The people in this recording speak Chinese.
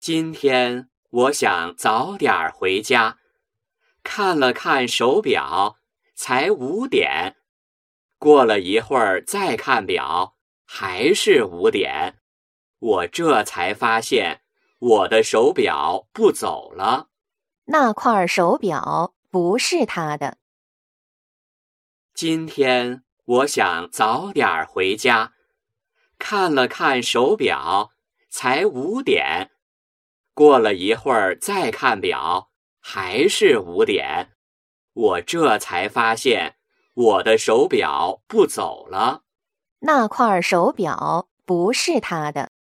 今天我想早点回家，看了看手表，才5点。过了一会儿再看表，还是5点。我这才发现我的手表不走了。 那块手表不是他的。 今天我想早点回家，看了看手表，才5点。过了一会儿再看表，还是5点。我这才发现我的手表不走了。 那块手表不是他的。